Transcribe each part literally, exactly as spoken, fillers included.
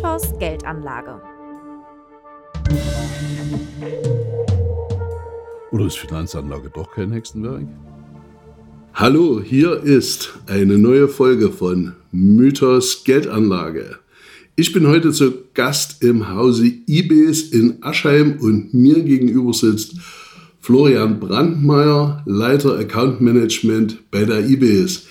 Mythos Geldanlage. Oder ist Finanzanlage doch kein Hexenwerk? Hallo, hier ist eine neue Folge von Mythos Geldanlage. Ich bin heute zu Gast im Hause IBES in Aschheim und mir gegenüber sitzt Florian Brandmeier, Leiter Account Management bei der IBES.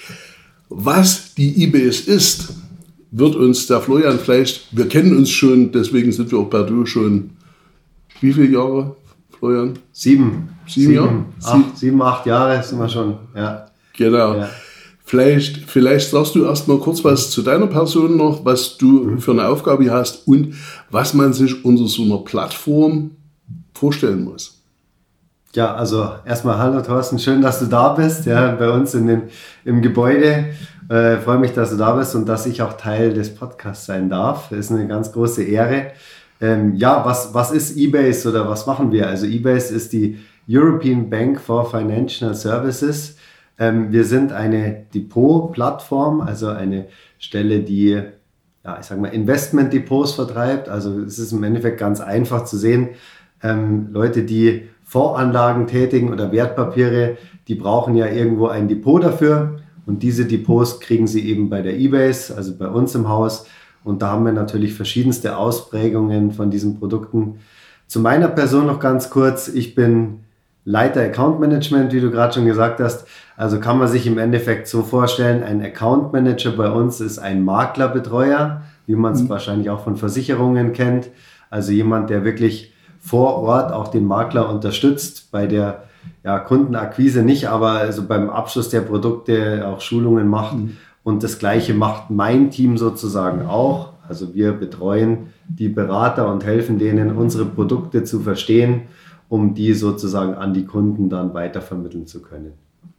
Was die IBES ist, wird uns der Florian vielleicht, wir kennen uns schon, deswegen sind wir auch per Du schon, wie viele Jahre, Florian? Sieben. Sieben, sieben Jahre? Acht, sieben, acht Jahre sind wir schon, ja. Genau. Ja. Vielleicht, vielleicht sagst du erst mal kurz was zu deiner Person noch, was du für eine Aufgabe hast und was man sich unter so einer Plattform vorstellen muss. Ja, also erstmal hallo Thorsten, schön, dass du da bist, ja, bei uns in den, im Gebäude. Äh, freue mich, dass du da bist und dass ich auch Teil des Podcasts sein darf. Das ist eine ganz große Ehre. Ähm, ja, was, was ist IBES oder was machen wir? Also IBES ist die European Bank for Financial Services. Ähm, wir sind eine Depot-Plattform, also eine Stelle, die, ja, ich sag mal, Investment-Depots vertreibt. Also es ist im Endeffekt ganz einfach zu sehen. Ähm, Leute, die Fondsanlagen tätigen oder Wertpapiere, die brauchen ja irgendwo ein Depot dafür. Und diese Depots kriegen sie eben bei der IBES, also bei uns im Haus. Und da haben wir natürlich verschiedenste Ausprägungen von diesen Produkten. Zu meiner Person noch ganz kurz. Ich bin Leiter Account Management, wie du gerade schon gesagt hast. Also kann man sich im Endeffekt so vorstellen, ein Account Manager bei uns ist ein Maklerbetreuer, wie man es mhm. wahrscheinlich auch von Versicherungen kennt. Also jemand, der wirklich vor Ort auch den Makler unterstützt, bei der ja, Kundenakquise nicht, aber also beim Abschluss der Produkte auch Schulungen macht. Mhm. Und das Gleiche macht mein Team sozusagen auch. Also wir betreuen die Berater und helfen denen, unsere Produkte zu verstehen, um die sozusagen an die Kunden dann weitervermitteln zu können.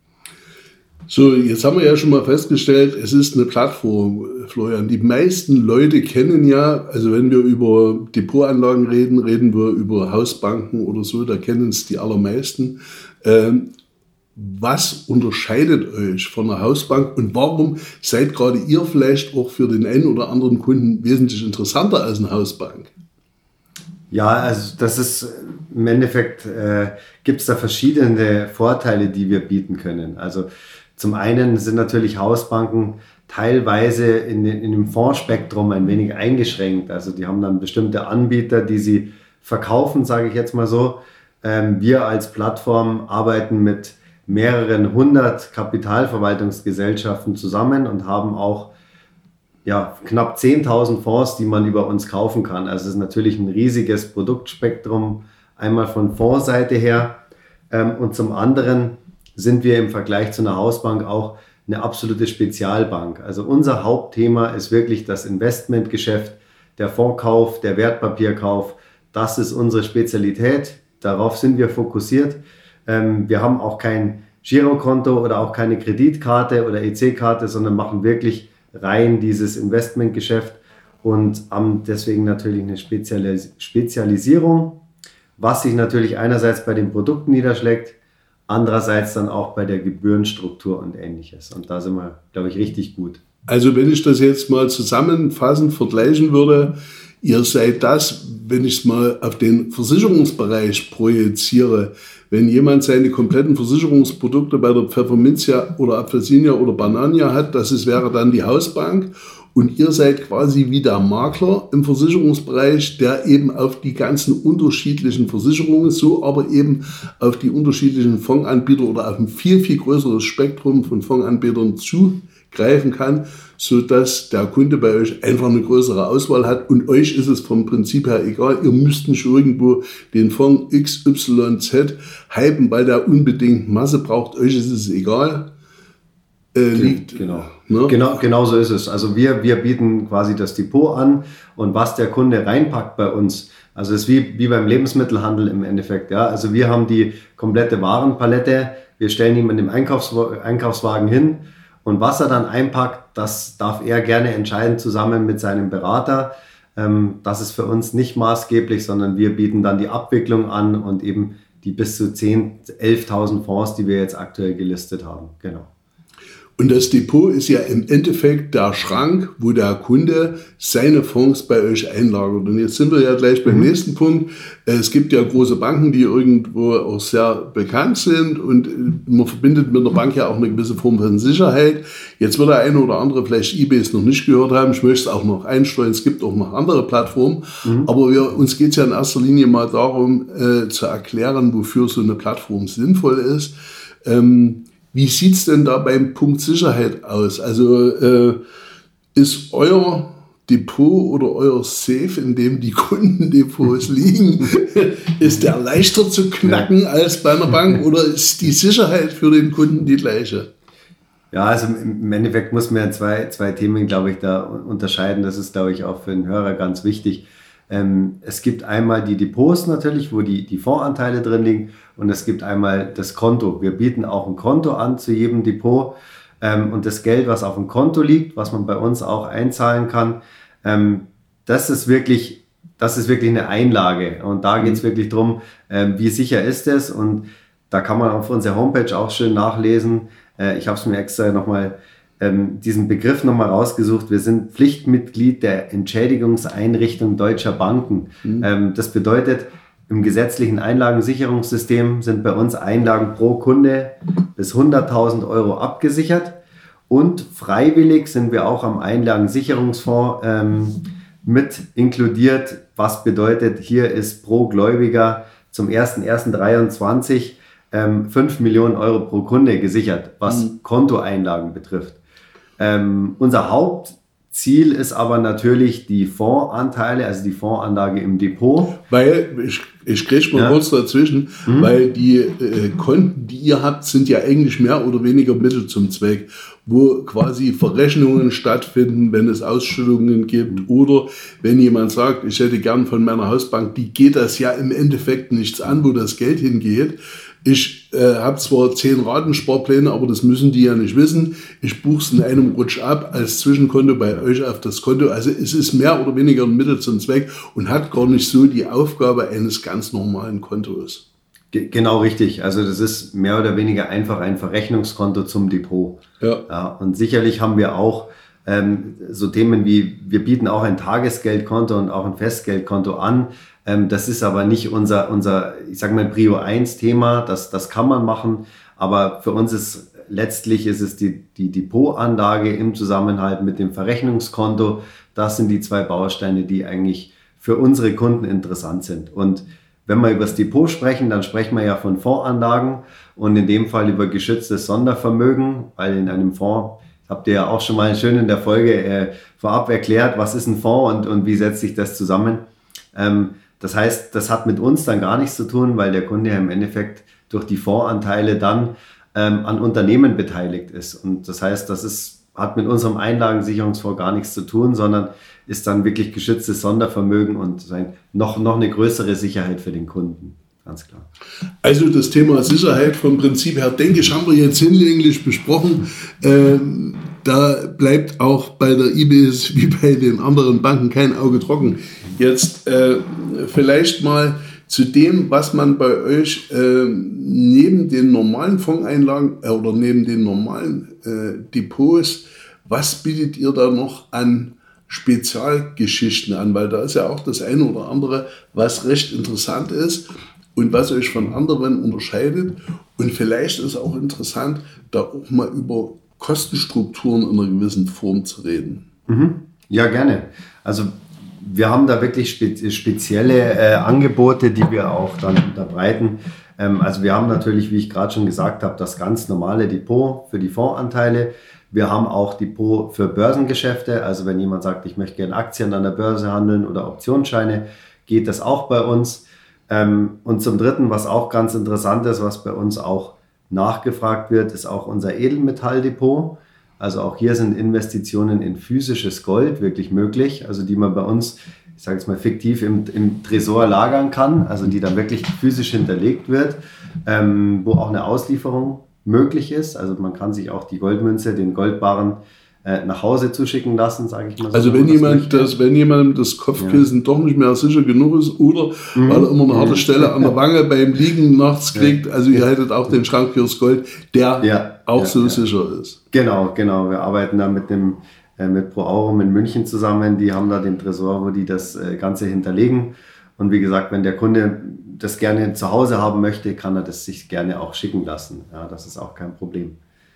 So, jetzt haben wir ja schon mal festgestellt, es ist eine Plattform, Florian. Die meisten Leute kennen ja, also wenn wir über Depotanlagen reden, reden wir über Hausbanken oder so, da kennen es die allermeisten. Ähm, was unterscheidet euch von einer Hausbank und warum seid gerade ihr vielleicht auch für den einen oder anderen Kunden wesentlich interessanter als eine Hausbank? Ja, also das ist im Endeffekt, äh, gibt es da verschiedene Vorteile, die wir bieten können. Also zum einen sind natürlich Hausbanken teilweise in, in dem Fondsspektrum ein wenig eingeschränkt. Also die haben dann bestimmte Anbieter, die sie verkaufen, sage ich jetzt mal so. Ähm, wir als Plattform arbeiten mit mehreren hundert Kapitalverwaltungsgesellschaften zusammen und haben auch ja, knapp zehntausend Fonds, die man über uns kaufen kann. Also es ist natürlich ein riesiges Produktspektrum, einmal von Fondsseite her ähm, und zum anderen sind wir im Vergleich zu einer Hausbank auch eine absolute Spezialbank. Also unser Hauptthema ist wirklich das Investmentgeschäft, der Fondskauf, der Wertpapierkauf. Das ist unsere Spezialität. Darauf sind wir fokussiert. Ähm, wir haben auch kein Girokonto oder auch keine Kreditkarte oder E C-Karte, sondern machen wirklich rein dieses Investmentgeschäft und haben deswegen natürlich eine Spezialis- Spezialisierung, was sich natürlich einerseits bei den Produkten niederschlägt, andererseits dann auch bei der Gebührenstruktur und Ähnliches. Und da sind wir, glaube ich, richtig gut. Also wenn ich das jetzt mal zusammenfassend vergleichen würde, ihr seid das, wenn ich es mal auf den Versicherungsbereich projiziere, wenn jemand seine kompletten Versicherungsprodukte bei der Pfefferminzia oder Apfelsinia oder Banania hat, das ist, wäre dann die Hausbank. Und ihr seid quasi wie der Makler im Versicherungsbereich, der eben auf die ganzen unterschiedlichen Versicherungen, so aber eben auf die unterschiedlichen Fondsanbieter oder auf ein viel, viel größeres Spektrum von Fondsanbietern zugreifen kann, sodass der Kunde bei euch einfach eine größere Auswahl hat. Und euch ist es vom Prinzip her egal, ihr müsst nicht irgendwo den Fonds X Y Z hypen, weil der unbedingt Masse braucht. Euch ist es egal. Äh, liegt, genau. Ne? Genau, genau so ist es. Also wir, wir bieten quasi das Depot an und was der Kunde reinpackt bei uns, also es ist wie, wie beim Lebensmittelhandel im Endeffekt. Ja? Also wir haben die komplette Warenpalette, wir stellen ihn mit dem Einkaufs- Einkaufswagen hin und was er dann einpackt, das darf er gerne entscheiden zusammen mit seinem Berater. Ähm, das ist für uns nicht maßgeblich, sondern wir bieten dann die Abwicklung an und eben die bis zu zehntausend, elftausend Fonds, die wir jetzt aktuell gelistet haben. Genau. Und das Depot ist ja im Endeffekt der Schrank, wo der Kunde seine Fonds bei euch einlagert. Und jetzt sind wir ja gleich beim mhm. nächsten Punkt. Es gibt ja große Banken, die irgendwo auch sehr bekannt sind und man verbindet mit der Bank ja auch eine gewisse Form von Sicherheit. Jetzt wird der eine oder andere vielleicht eBay noch nicht gehört haben. Ich möchte es auch noch einstreuen. Es gibt auch noch andere Plattformen. Mhm. Aber wir, uns geht es ja in erster Linie mal darum, äh, zu erklären, wofür so eine Plattform sinnvoll ist. Ähm, Wie sieht es denn da beim Punkt Sicherheit aus? Also äh, ist euer Depot oder euer Safe, in dem die Kundendepots liegen, ist der leichter zu knacken als bei einer Bank oder ist die Sicherheit für den Kunden die gleiche? Ja, also im Endeffekt muss man zwei, zwei Themen, glaube ich, da unterscheiden. Das ist, glaube ich, auch für den Hörer ganz wichtig. Ähm, es gibt einmal die Depots natürlich, wo die, die Fondsanteile drin liegen und es gibt einmal das Konto. Wir bieten auch ein Konto an zu jedem Depot ähm, und das Geld, was auf dem Konto liegt, was man bei uns auch einzahlen kann, ähm, das ist wirklich, das ist wirklich eine Einlage und da geht es wirklich darum, ähm, wie sicher ist es und da kann man auf unserer Homepage auch schön nachlesen. Äh, ich habe es mir extra nochmal diesen Begriff nochmal rausgesucht. Wir sind Pflichtmitglied der Entschädigungseinrichtung deutscher Banken. Mhm. Das bedeutet, im gesetzlichen Einlagensicherungssystem sind bei uns Einlagen pro Kunde bis hunderttausend Euro abgesichert und freiwillig sind wir auch am Einlagensicherungsfonds ähm, mit inkludiert, was bedeutet, hier ist pro Gläubiger zum ersten ersten dreiundzwanzig ähm, fünf Millionen Euro pro Kunde gesichert, was mhm. Kontoeinlagen betrifft. Ähm, unser Hauptziel ist aber natürlich die Fondsanteile, also die Fondsanlage im Depot. Weil, ich, ich kriege mal ja. kurz dazwischen, mhm. weil die äh, Konten, die ihr habt, sind ja eigentlich mehr oder weniger Mittel zum Zweck, wo quasi Verrechnungen stattfinden, wenn es Ausschüttungen gibt mhm. oder wenn jemand sagt, ich hätte gern von meiner Hausbank, die geht das ja im Endeffekt nichts an, wo das Geld hingeht. Ich äh, habe zwar zehn Ratensparpläne, aber das müssen die ja nicht wissen. Ich buche es in einem Rutsch ab als Zwischenkonto bei euch auf das Konto. Also es ist mehr oder weniger ein Mittel zum Zweck und hat gar nicht so die Aufgabe eines ganz normalen Kontos. Ge- genau richtig. Also das ist mehr oder weniger einfach ein Verrechnungskonto zum Depot. Ja. Ja, und sicherlich haben wir auch ähm, so Themen wie, wir bieten auch ein Tagesgeldkonto und auch ein Festgeldkonto an. Ähm, das ist aber nicht unser, unser ich sage mal, Prio eins Thema. Das, das kann man machen. Aber für uns ist letztlich ist es die, die Depotanlage im Zusammenhalt mit dem Verrechnungskonto. Das sind die zwei Bausteine, die eigentlich für unsere Kunden interessant sind. Und wenn wir über das Depot sprechen, dann sprechen wir ja von Fondsanlagen und in dem Fall über geschütztes Sondervermögen, weil in einem Fonds, habt ihr ja auch schon mal schön in der Folge äh, vorab erklärt, was ist ein Fonds und, und wie setzt sich das zusammen. Ähm, das heißt, das hat mit uns dann gar nichts zu tun, weil der Kunde ja im Endeffekt durch die Fondsanteile dann ähm, an Unternehmen beteiligt ist. Und das heißt, das ist, hat mit unserem Einlagensicherungsfonds gar nichts zu tun, sondern ist dann wirklich geschütztes Sondervermögen und noch, noch eine größere Sicherheit für den Kunden. Ganz klar. Also das Thema Sicherheit vom Prinzip her, denke ich, haben wir jetzt hinlänglich besprochen. Ähm, da bleibt auch bei der I B S wie bei den anderen Banken kein Auge trocken. Jetzt äh, vielleicht mal zu dem, was man bei euch äh, neben den normalen Fondseinlagen äh, oder neben den normalen äh, Depots, was bietet ihr da noch an Spezialgeschichten an? Weil da ist ja auch das eine oder andere, was recht interessant ist und was euch von anderen unterscheidet. Und vielleicht ist auch interessant, da auch mal über Kostenstrukturen in einer gewissen Form zu reden. Mhm. Ja, gerne. Also wir haben da wirklich spe- spezielle äh, Angebote, die wir auch dann unterbreiten. Ähm, also wir haben natürlich, wie ich gerade schon gesagt habe, das ganz normale Depot für die Fondsanteile. Wir haben auch Depot für Börsengeschäfte. Also wenn jemand sagt, ich möchte gerne Aktien an der Börse handeln oder Optionsscheine, geht das auch bei uns. Ähm, und zum Dritten, was auch ganz interessant ist, was bei uns auch nachgefragt wird, ist auch unser Edelmetalldepot. Also auch hier sind Investitionen in physisches Gold wirklich möglich, also die man bei uns, ich sage jetzt mal fiktiv, im, im Tresor lagern kann, also die dann wirklich physisch hinterlegt wird, ähm, wo auch eine Auslieferung möglich ist. Also man kann sich auch die Goldmünze, den Goldbarren äh, nach Hause zuschicken lassen, sage ich mal so. Also wenn jemand, das, wenn jemandem das Kopfkissen ja. doch nicht mehr sicher genug ist oder mhm. weil er immer eine harte Stelle an der Wange beim Liegen nachts kriegt, also ihr hättet auch den Schrankkiosk Gold, der ja. auch ja, so ja. sicher ist. Genau, genau. Wir arbeiten da mit dem äh, mit Pro Aurum in München zusammen. Die haben da den Tresor, wo die das äh, Ganze hinterlegen. Und wie gesagt, wenn der Kunde das gerne zu Hause haben möchte, kann er das sich gerne auch schicken lassen. Ja, das ist auch kein Problem.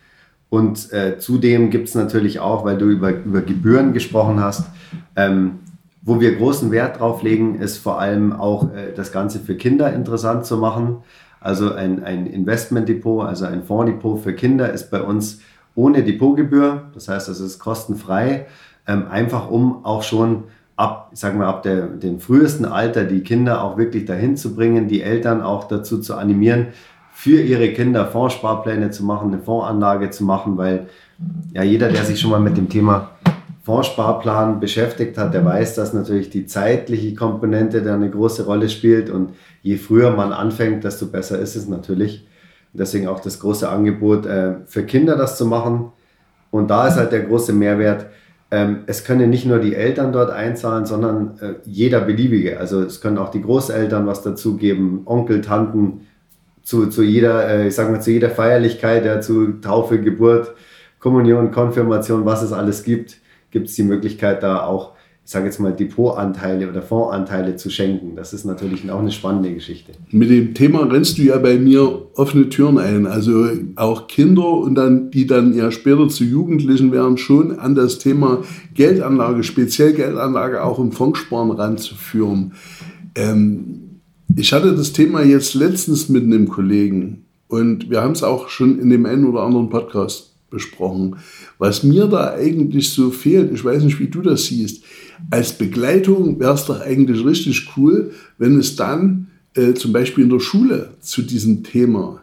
Und äh, zudem gibt es natürlich auch, weil du über, über Gebühren gesprochen hast, ähm, wo wir großen Wert drauf legen, ist vor allem auch äh, das Ganze für Kinder interessant zu machen. Also ein, ein Investmentdepot, also ein Fondsdepot für Kinder ist bei uns ohne Depotgebühr. Das heißt, es ist kostenfrei, ähm, einfach um auch schon ab, ich sag mal, ab der, dem frühesten Alter die Kinder auch wirklich dahin zu bringen, die Eltern auch dazu zu animieren, für ihre Kinder Fondssparpläne zu machen, eine Fondsanlage zu machen, weil ja jeder, der sich schon mal mit dem Thema Fondssparplan beschäftigt hat, der weiß, dass natürlich die zeitliche Komponente da eine große Rolle spielt und je früher man anfängt, desto besser ist es natürlich. Deswegen auch das große Angebot äh, für Kinder das zu machen und da ist halt der große Mehrwert, ähm, es können nicht nur die Eltern dort einzahlen, sondern äh, jeder Beliebige, also es können auch die Großeltern was dazugeben, Onkel, Tanten, Zu, zu jeder, ich sag mal, zu jeder Feierlichkeit, ja, zu Taufe, Geburt, Kommunion, Konfirmation, was es alles gibt, gibt es die Möglichkeit, da auch, ich sage jetzt mal, Depotanteile oder Fondsanteile zu schenken. Das ist natürlich auch eine spannende Geschichte. Mit dem Thema rennst du ja bei mir offene Türen ein. Also auch Kinder, und dann, die dann ja später zu Jugendlichen werden, schon an das Thema Geldanlage, speziell Geldanlage auch im Fondssparen ranzuführen. Ähm, Ich hatte das Thema jetzt letztens mit einem Kollegen und wir haben es auch schon in dem einen oder anderen Podcast besprochen. Was mir da eigentlich so fehlt, ich weiß nicht, wie du das siehst, als Begleitung wäre es doch eigentlich richtig cool, wenn es dann äh, zum Beispiel in der Schule zu diesem Thema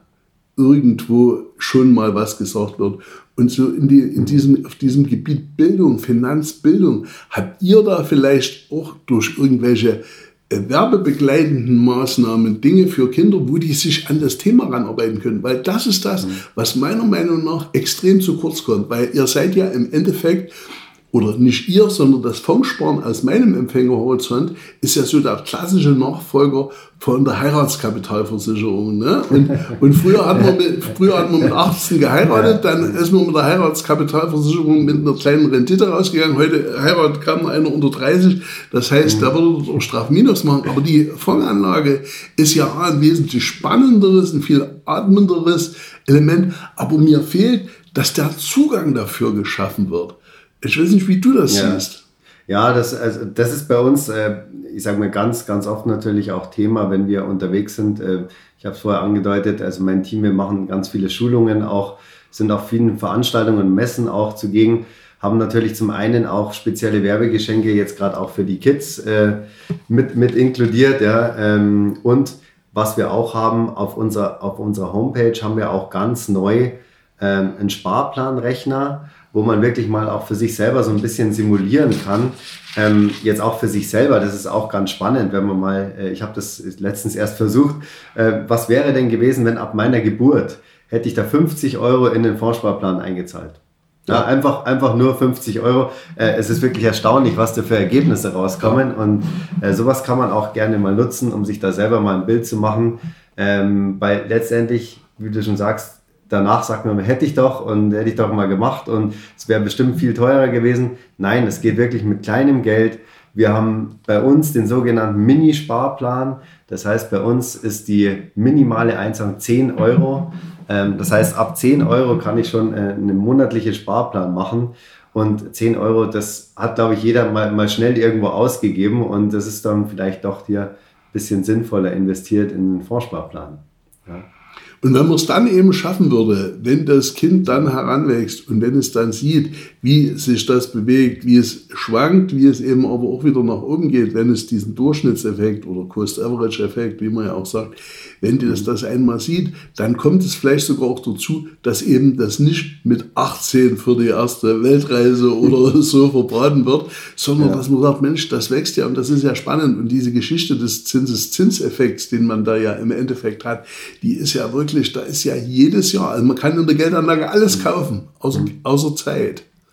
irgendwo schon mal was gesagt wird. Und so in, die, in diesem, auf diesem Gebiet Bildung, Finanzbildung, habt ihr da vielleicht auch durch irgendwelche werbebegleitenden Maßnahmen, Dinge für Kinder, wo die sich an das Thema ranarbeiten können. Weil das ist das, was meiner Meinung nach extrem zu kurz kommt. Weil ihr seid ja im Endeffekt, oder nicht ihr, sondern das Fondssparen aus meinem Empfängerhorizont ist ja so der klassische Nachfolger von der Heiratskapitalversicherung. Ne? Und, und früher, hat man mit, früher hat man mit achtzehn geheiratet, dann ist man mit der Heiratskapitalversicherung mit einer kleinen Rendite rausgegangen. Heute heiratet kaum einer unter dreißig. Das heißt, da würde er Strafminus machen. Aber die Fondsanlage ist ja ein wesentlich spannenderes, ein viel atmenderes Element. Aber mir fehlt, dass der Zugang dafür geschaffen wird. Ich weiß nicht, wie du das ja. siehst. Ja, das, also das ist bei uns, äh, ich sage mal, ganz, ganz oft natürlich auch Thema, wenn wir unterwegs sind. Äh, ich habe es vorher angedeutet, also mein Team, wir machen ganz viele Schulungen, auch sind auf vielen Veranstaltungen und Messen auch zugegen, haben natürlich zum einen auch spezielle Werbegeschenke, jetzt gerade auch für die Kids äh, mit, mit inkludiert. Ja, ähm, und was wir auch haben, auf, unser, auf unserer Homepage haben wir auch ganz neu ähm, einen Sparplanrechner, wo man wirklich mal auch für sich selber so ein bisschen simulieren kann. Ähm, jetzt auch für sich selber, das ist auch ganz spannend, wenn man mal, äh, ich habe das letztens erst versucht, äh, was wäre denn gewesen, wenn ab meiner Geburt hätte ich da fünfzig Euro in den Fondssparplan eingezahlt. Ja, ja. Einfach, einfach nur fünfzig Euro. Äh, es ist wirklich erstaunlich, was da für Ergebnisse rauskommen und äh, sowas kann man auch gerne mal nutzen, um sich da selber mal ein Bild zu machen, ähm, weil letztendlich, wie du schon sagst, danach sagt man, hätte ich doch und hätte ich doch mal gemacht und es wäre bestimmt viel teurer gewesen. Nein, es geht wirklich mit kleinem Geld. Wir haben bei uns den sogenannten Mini-Sparplan. Das heißt, bei uns ist die minimale Einzahlung zehn Euro. Das heißt, ab zehn Euro kann ich schon einen monatlichen Sparplan machen. Und zehn Euro, das hat, glaube ich, jeder mal, mal schnell irgendwo ausgegeben und das ist dann vielleicht doch hier ein bisschen sinnvoller investiert in den Fondssparplan. Ja. Und wenn man es dann eben schaffen würde, wenn das Kind dann heranwächst und wenn es dann sieht, wie sich das bewegt, wie es schwankt, wie es eben aber auch wieder nach oben geht, wenn es diesen Durchschnittseffekt oder Cost-Average-Effekt, wie man ja auch sagt, wenn die das, das einmal sieht, dann kommt es vielleicht sogar auch dazu, dass eben das nicht mit achtzehn für die erste Weltreise oder so verbraten wird, sondern ja. dass man sagt, Mensch, das wächst ja und das ist ja spannend. Und diese Geschichte des Zinseszinseffekts, den man da ja im Endeffekt hat, die ist ja wirklich, da ist ja jedes Jahr, also man kann in der Geldanlage alles kaufen, außer, außer Zeit.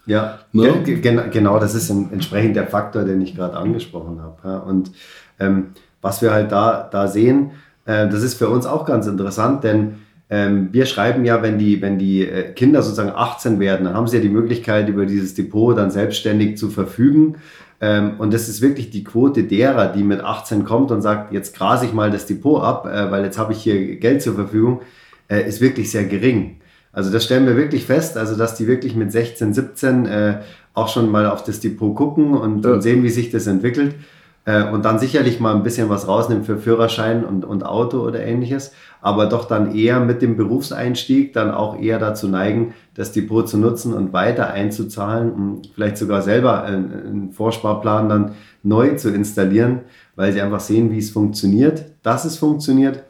Ja, ne? ge- ge- genau, das ist ein, entsprechend der Faktor, den ich gerade angesprochen habe. Ja. Und ähm, was wir halt da, da sehen, äh, das ist für uns auch ganz interessant, denn ähm, wir schreiben ja, wenn die, wenn die äh, Kinder sozusagen achtzehn werden, dann haben sie ja die Möglichkeit, über dieses Depot dann selbstständig zu verfügen. Ähm, und das ist wirklich die Quote derer, die mit achtzehn kommt und sagt, jetzt grase ich mal das Depot ab, äh, weil jetzt habe ich hier Geld zur Verfügung, äh, ist wirklich sehr gering. Also das stellen wir wirklich fest, also dass die wirklich mit sechzehn, siebzehn äh, auch schon mal auf das Depot gucken und, ja. und sehen, wie sich das entwickelt. Und dann sicherlich mal ein bisschen was rausnehmen für Führerschein und, und Auto oder ähnliches, aber doch dann eher mit dem Berufseinstieg dann auch eher dazu neigen, das Depot zu nutzen und weiter einzuzahlen und vielleicht sogar selber einen, einen Vorsparplan dann neu zu installieren, weil sie einfach sehen, wie es funktioniert, dass es funktioniert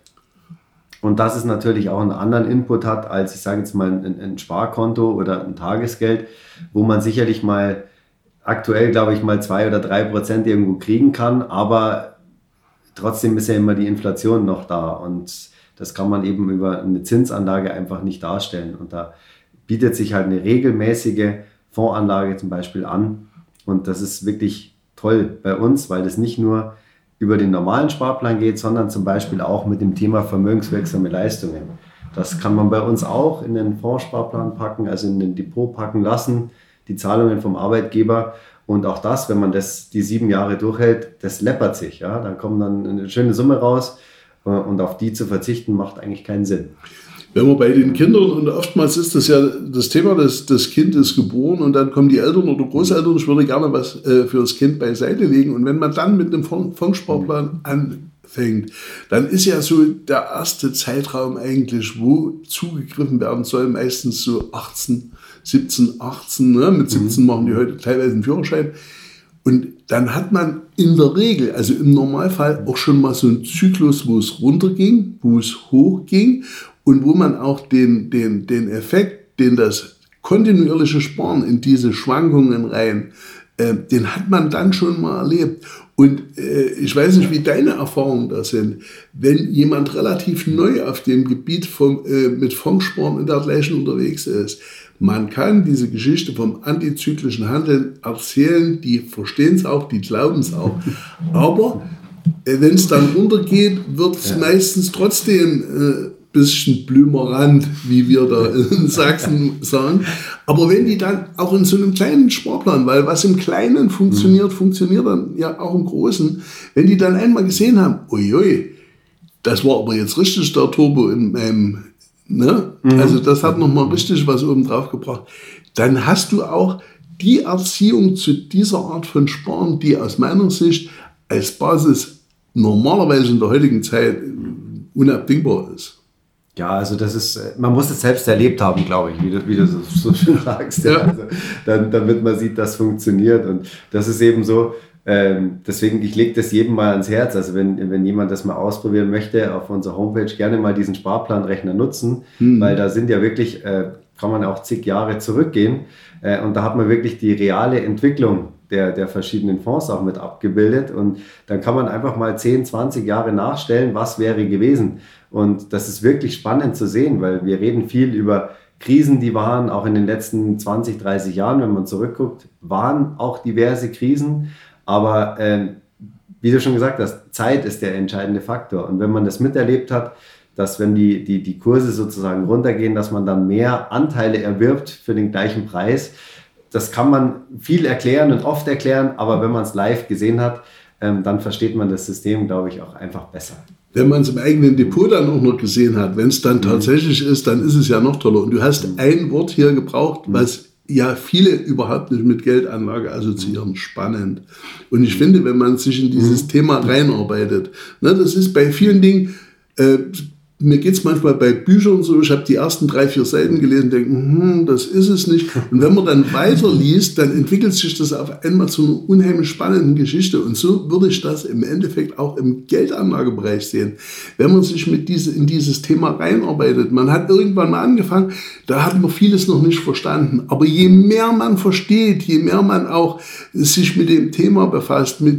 und dass es natürlich auch einen anderen Input hat, als ich sage jetzt mal ein, ein Sparkonto oder ein Tagesgeld, wo man sicherlich mal aktuell, glaube ich, mal zwei oder drei Prozent irgendwo kriegen kann, aber trotzdem ist ja immer die Inflation noch da und das kann man eben über eine Zinsanlage einfach nicht darstellen. Und da bietet sich halt eine regelmäßige Fondsanlage zum Beispiel an und das ist wirklich toll bei uns, weil das nicht nur über den normalen Sparplan geht, sondern zum Beispiel auch mit dem Thema vermögenswirksame Leistungen. Das kann man bei uns auch in den Fondssparplan packen, also in den Depot packen lassen, die Zahlungen vom Arbeitgeber und auch das, wenn man das die sieben Jahre durchhält, das läppert sich. Ja? Dann kommt dann eine schöne Summe raus und auf die zu verzichten macht eigentlich keinen Sinn. Wenn man bei den Kindern, und oftmals ist das ja das Thema, dass das Kind ist geboren und dann kommen die Eltern oder Großeltern, ich würde gerne was äh, für das Kind beiseite legen und wenn man dann mit einem Fondssparplan anfängt, dann ist ja so der erste Zeitraum eigentlich, wo zugegriffen werden soll, meistens so achtzehn, siebzehn, achtzehn, ne? Mit siebzehn machen die heute teilweise einen Führerschein. Und dann hat man in der Regel, also im Normalfall, auch schon mal so einen Zyklus, wo es runterging, wo es hochging und wo man auch den, den, den Effekt, den das kontinuierliche Sparen in diese Schwankungen rein, äh, den hat man dann schon mal erlebt. Und äh, ich weiß nicht, wie deine Erfahrungen da sind. Wenn jemand relativ neu auf dem Gebiet vom, äh, mit Fondssparen und dergleichen unterwegs ist, man kann diese Geschichte vom antizyklischen Handeln erzählen, die verstehen es auch, die glauben es auch. Aber äh, wenn es dann runtergeht, wird es ja. meistens trotzdem ein äh, bisschen blümerant, wie wir da in Sachsen sagen. Aber wenn die dann auch in so einem kleinen Sparplan, weil was im Kleinen funktioniert, mhm. funktioniert dann ja auch im Großen, wenn die dann einmal gesehen haben, uiui, das war aber jetzt richtig der Turbo in meinem... Ne? Mhm. Also das hat nochmal richtig was oben drauf gebracht. Dann hast du auch die Erziehung zu dieser Art von Sparen, die aus meiner Sicht als Basis normalerweise in der heutigen Zeit unabdingbar ist. Ja, also das ist, man muss es selbst erlebt haben, glaube ich, wie du, wie du so, so schön sagst. Ja. Also, dann, damit man sieht, dass es funktioniert. Und das ist eben so, ähm, deswegen, ich lege das jedem mal ans Herz. Also wenn, wenn jemand das mal ausprobieren möchte, auf unserer Homepage gerne mal diesen Sparplanrechner nutzen, hm. weil da sind ja wirklich, äh, kann man auch zig Jahre zurückgehen äh, und da hat man wirklich die reale Entwicklung der, der verschiedenen Fonds auch mit abgebildet und dann kann man einfach mal zehn, zwanzig Jahre nachstellen, was wäre gewesen. Und das ist wirklich spannend zu sehen, weil wir reden viel über Krisen, die waren auch in den letzten zwanzig, dreißig Jahren, wenn man zurückguckt, waren auch diverse Krisen. Aber äh, wie du schon gesagt hast, Zeit ist der entscheidende Faktor. Und wenn man das miterlebt hat, dass wenn die, die, die Kurse sozusagen runtergehen, dass man dann mehr Anteile erwirbt für den gleichen Preis, das kann man viel erklären und oft erklären, aber wenn man es live gesehen hat, ähm, dann versteht man das System, glaube ich, auch einfach besser. Wenn man es im eigenen Depot dann auch noch gesehen hat, wenn es dann mhm. tatsächlich ist, dann ist es ja noch toller. Und du hast mhm. ein Wort hier gebraucht, mhm. was ja viele überhaupt nicht mit Geldanlage assoziieren. Spannend. Und ich finde, wenn man sich in dieses mhm. Thema reinarbeitet, ne, das ist bei vielen Dingen, äh, mir geht es manchmal bei Büchern so, ich habe die ersten drei, vier Seiten gelesen und denke, hm, das ist es nicht. Und wenn man dann weiterliest, dann entwickelt sich das auf einmal zu einer unheimlich spannenden Geschichte. Und so würde ich das im Endeffekt auch im Geldanlagebereich sehen. Wenn man sich mit diese, in dieses Thema reinarbeitet, man hat irgendwann mal angefangen, da hat man vieles noch nicht verstanden. Aber je mehr man versteht, je mehr man auch sich mit dem Thema befasst, mit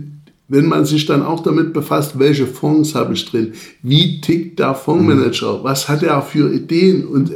wenn man sich dann auch damit befasst, welche Fonds habe ich drin, wie tickt der Fondsmanager, was hat er für Ideen und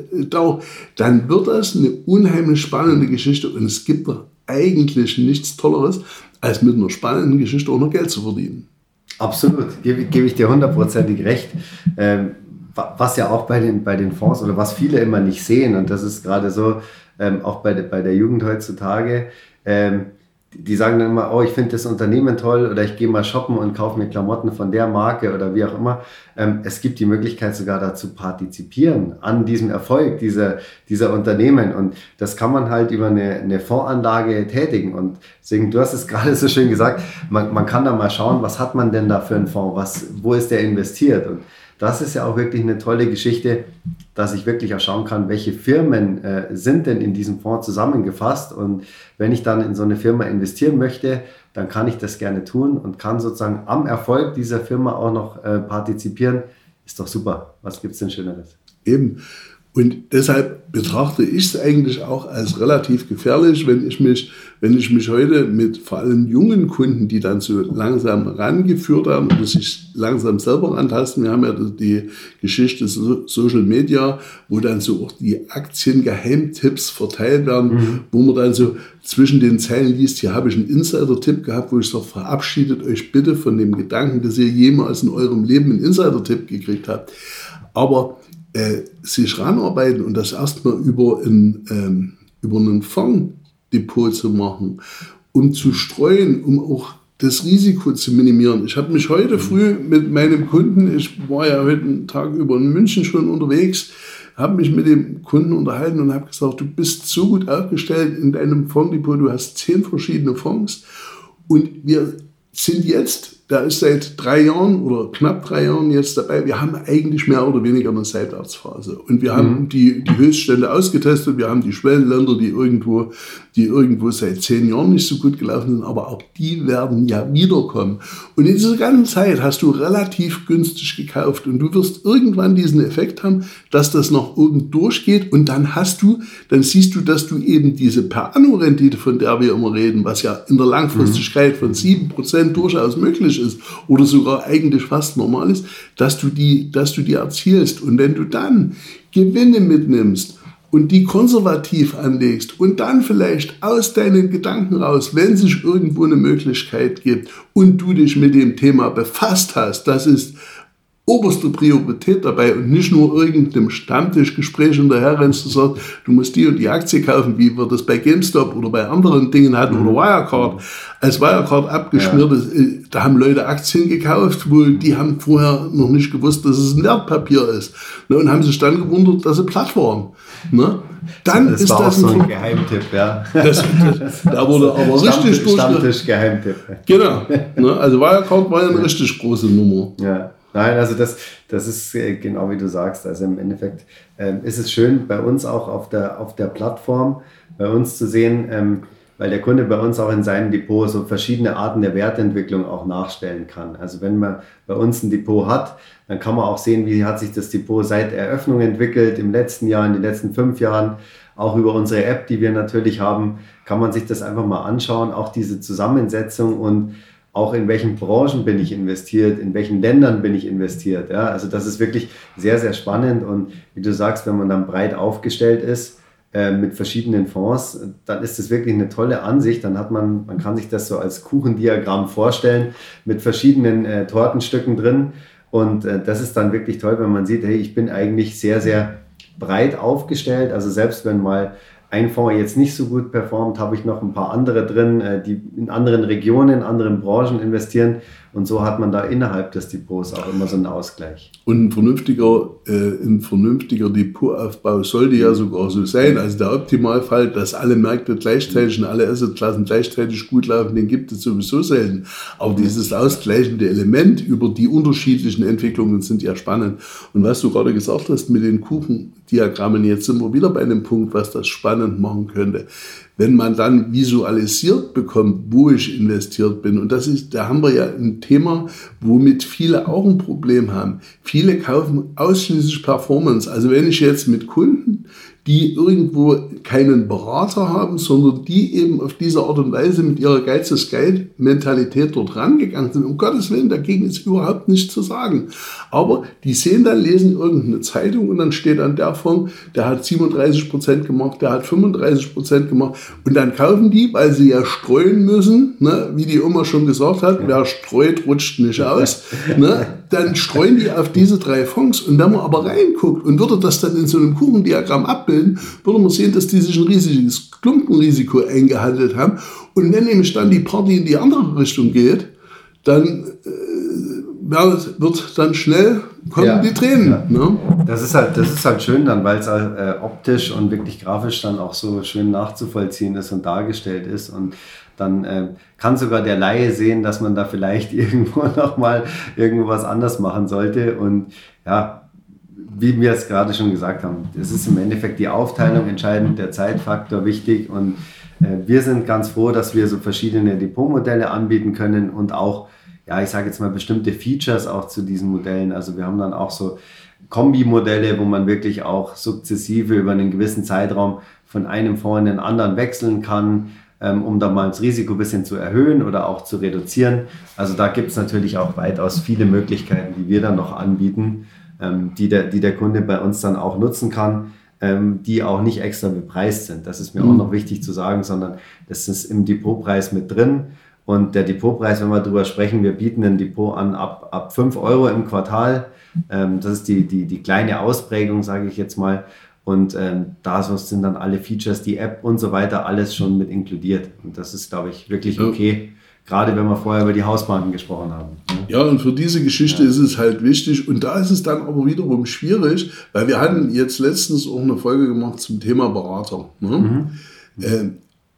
dann wird das eine unheimlich spannende Geschichte und es gibt doch eigentlich nichts Tolleres, als mit einer spannenden Geschichte auch noch Geld zu verdienen. Absolut, gebe, gebe ich dir hundertprozentig recht. Ähm, was ja auch bei den, bei den Fonds oder was viele immer nicht sehen und das ist gerade so, ähm, auch bei, bei der Jugend heutzutage, ähm, die sagen dann immer, oh, ich finde das Unternehmen toll oder ich gehe mal shoppen und kaufe mir Klamotten von der Marke oder wie auch immer. Ähm, es gibt die Möglichkeit sogar dazu partizipieren an diesem Erfolg dieser, dieser Unternehmen und das kann man halt über eine, eine Fondsanlage tätigen und deswegen, du hast es gerade so schön gesagt, man, man kann da mal schauen, was hat man denn da für einen Fonds, was, wo ist der investiert und das ist ja auch wirklich eine tolle Geschichte, dass ich wirklich auch schauen kann, welche Firmen äh, sind denn in diesem Fonds zusammengefasst und wenn ich dann in so eine Firma investieren möchte, dann kann ich das gerne tun und kann sozusagen am Erfolg dieser Firma auch noch äh, partizipieren. Ist doch super. Was gibt es denn Schöneres? Eben. Und deshalb betrachte ich es eigentlich auch als relativ gefährlich, wenn ich mich, wenn ich mich heute mit vor allem jungen Kunden, die dann so langsam rangeführt haben oder sich langsam selber rantasten. Wir haben ja die Geschichte Social Media, wo dann so auch die Aktiengeheimtipps verteilt werden, mhm. wo man dann so zwischen den Zeilen liest, hier habe ich einen Insider-Tipp gehabt, wo ich sage, verabschiedet euch bitte von dem Gedanken, dass ihr jemals in eurem Leben einen Insider-Tipp gekriegt habt. Aber Äh, sich ranarbeiten und das erstmal über ein ähm, über einen Fondsdepot zu machen, um zu streuen, um auch das Risiko zu minimieren. Ich habe mich heute früh mit meinem Kunden, ich war ja heute einen Tag über in München schon unterwegs, habe mich mit dem Kunden unterhalten und habe gesagt, du bist so gut aufgestellt in deinem Fondsdepot, du hast zehn verschiedene Fonds und wir sind jetzt, da ist seit drei Jahren oder knapp drei Jahren jetzt dabei, wir haben eigentlich mehr oder weniger eine Seitwärtsphase. Und wir haben mhm. die, die Höchststände ausgetestet, wir haben die Schwellenländer, die irgendwo, die irgendwo seit zehn Jahren nicht so gut gelaufen sind, aber auch die werden ja wiederkommen. Und in dieser ganzen Zeit hast du relativ günstig gekauft und du wirst irgendwann diesen Effekt haben, dass das nach oben durchgeht und dann hast du, dann siehst du, dass du eben diese Per-Anno-Rendite, von der wir immer reden, was ja in der Langfristigkeit von sieben Prozent durchaus möglich ist oder sogar eigentlich fast normal ist, dass du die, dass du die erzielst. Und wenn du dann Gewinne mitnimmst und die konservativ anlegst und dann vielleicht aus deinen Gedanken raus, wenn sich irgendwo eine Möglichkeit gibt und du dich mit dem Thema befasst hast, das ist oberste Priorität dabei und nicht nur irgendeinem Stammtischgespräch hinterher rennst, du sagst, du musst die und die Aktie kaufen, wie wir das bei GameStop oder bei anderen Dingen hatten mhm. oder Wirecard. Als Wirecard abgeschmiert ja. ist, da haben Leute Aktien gekauft, wo die haben vorher noch nicht gewusst, dass es ein Wertpapier ist. Ne, und haben sich dann gewundert, dass es platt waren. Ne? Dann das ist war das auch ein so ein Geheimtipp, ja. Das, das, da wurde aber Stammtisch, richtig durch. Stammtisch-Geheimtipp. Genau. Ne? Also Wirecard war ja eine richtig große Nummer. Ja. Nein, also das, das ist genau wie du sagst. Also im Endeffekt ähm, ist es schön bei uns auch auf der, auf der Plattform, bei uns zu sehen, ähm, weil der Kunde bei uns auch in seinem Depot so verschiedene Arten der Wertentwicklung auch nachstellen kann. Also wenn man bei uns ein Depot hat, dann kann man auch sehen, wie hat sich das Depot seit Eröffnung entwickelt, im letzten Jahr, in den letzten fünf Jahren. Auch über unsere App, die wir natürlich haben, kann man sich das einfach mal anschauen, auch diese Zusammensetzung und auch in welchen Branchen bin ich investiert, in welchen Ländern bin ich investiert. Ja, also das ist wirklich sehr, sehr spannend. Und wie du sagst, wenn man dann breit aufgestellt ist äh, mit verschiedenen Fonds, dann ist das wirklich eine tolle Ansicht. Dann hat man, man kann sich das so als Kuchendiagramm vorstellen mit verschiedenen äh, Tortenstücken drin. Und äh, das ist dann wirklich toll, wenn man sieht, hey, ich bin eigentlich sehr, sehr breit aufgestellt. Also selbst wenn mal ein Fonds jetzt nicht so gut performt, habe ich noch ein paar andere drin, die in anderen Regionen, in anderen Branchen investieren. Und so hat man da innerhalb des Depots auch immer so einen Ausgleich. Und ein vernünftiger, äh, ein vernünftiger Depotaufbau sollte ja sogar so sein. Also der Optimalfall, dass alle Märkte gleichzeitig und alle Assetklassen gleichzeitig gut laufen, den gibt es sowieso selten. Aber dieses ausgleichende Element über die unterschiedlichen Entwicklungen sind ja spannend. Und was du gerade gesagt hast mit den Kuchendiagrammen, jetzt sind wir wieder bei einem Punkt, was das spannend machen könnte. Wenn man dann visualisiert bekommt, wo ich investiert bin, und das ist, da haben wir ja ein Thema, womit viele auch ein Problem haben. Viele kaufen ausschließlich Performance. Also wenn ich jetzt mit Kunden, die irgendwo keinen Berater haben, sondern die eben auf diese Art und Weise mit ihrer Geiz ist Geld-Mentalität dort rangegangen sind. Um Gottes Willen, dagegen ist überhaupt nichts zu sagen. Aber die sehen dann, lesen irgendeine Zeitung und dann steht an der Form, der hat siebenunddreißig Prozent gemacht, der hat fünfunddreißig Prozent gemacht. Und dann kaufen die, weil sie ja streuen müssen, ne, wie die Oma schon gesagt hat, wer streut, rutscht nicht aus. Ne, dann streuen die auf diese drei Fonds. Und wenn man aber reinguckt und würde das dann in so einem Kuchendiagramm abbilden, würde man sehen, dass die sich ein riesiges Klumpenrisiko eingehandelt haben. Und wenn nämlich dann die Party in die andere Richtung geht, dann äh, wird dann schnell kommen ja, die Tränen. Ja. Ne? Das ist halt, das ist halt schön dann, weil es äh, optisch und wirklich grafisch dann auch so schön nachzuvollziehen ist und dargestellt ist. Und dann äh, kann sogar der Laie sehen, dass man da vielleicht irgendwo nochmal irgendwo was anders machen sollte. Und ja, wie wir es gerade schon gesagt haben, es ist im Endeffekt die Aufteilung entscheidend, der Zeitfaktor wichtig. Und äh, wir sind ganz froh, dass wir so verschiedene Depotmodelle anbieten können und auch, ja, ich sage jetzt mal bestimmte Features auch zu diesen Modellen. Also wir haben dann auch so Kombi-Modelle, wo man wirklich auch sukzessive über einen gewissen Zeitraum von einem Fonds in den anderen wechseln kann, um da mal das Risiko ein bisschen zu erhöhen oder auch zu reduzieren. Also da gibt es natürlich auch weitaus viele Möglichkeiten, die wir dann noch anbieten, die der, die der Kunde bei uns dann auch nutzen kann, die auch nicht extra bepreist sind. Das ist mir mhm. auch noch wichtig zu sagen, sondern das ist im Depotpreis mit drin. Und der Depotpreis, wenn wir darüber sprechen, wir bieten ein Depot an ab, ab fünf Euro im Quartal. Das ist die, die, die kleine Ausprägung, sage ich jetzt mal. Und ähm, da sind dann alle Features, die App und so weiter, alles schon mit inkludiert. Und das ist, glaube ich, wirklich okay, ja. Gerade wenn wir vorher über die Hausbanken gesprochen haben. Ja, und für diese Geschichte ja. ist es halt wichtig. Und da ist es dann aber wiederum schwierig, weil wir hatten jetzt letztens auch eine Folge gemacht zum Thema Berater. Ne? Mhm. Ähm,